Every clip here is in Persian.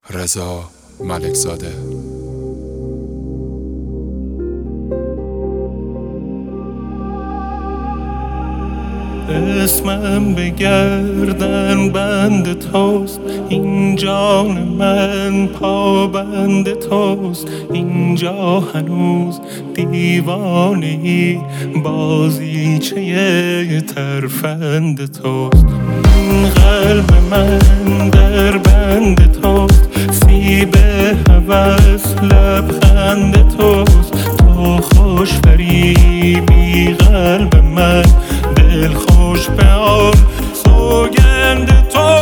رضا ملکزاده. اسمم به گردن بند توست، این جان من پابند توست. اینجا هنوز دیوانه‌ای، بازیچه ترفند توست. این قلب من در بند توست، سیب هوس لبخند توست. تو خوش فریبی قلب من، دل خوش به آن سوگند تو.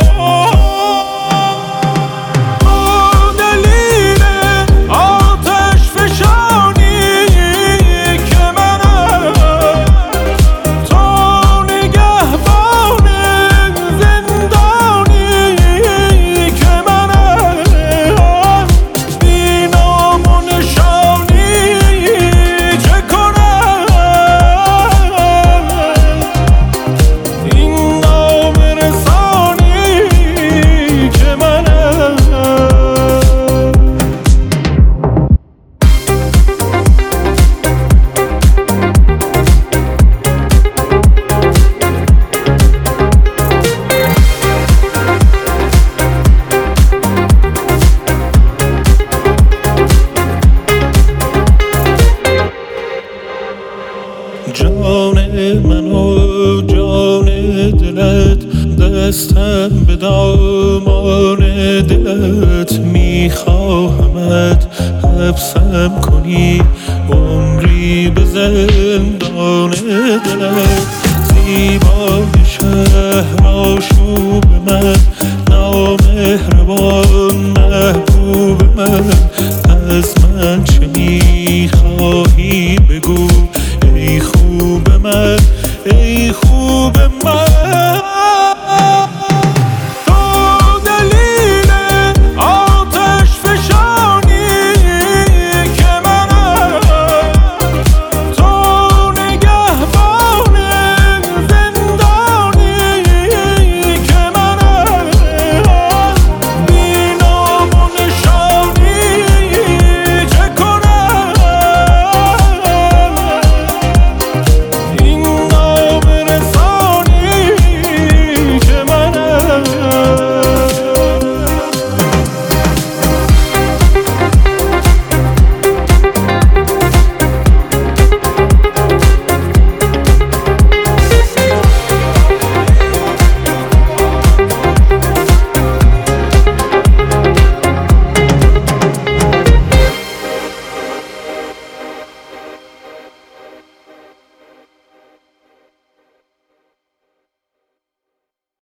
جان من و جان دلت، دستم به دامان دلت. میخواهمت حبسم کنی، عمری به زندان دلت. زیبای شهر آشوب من، نامهربان محبوب من.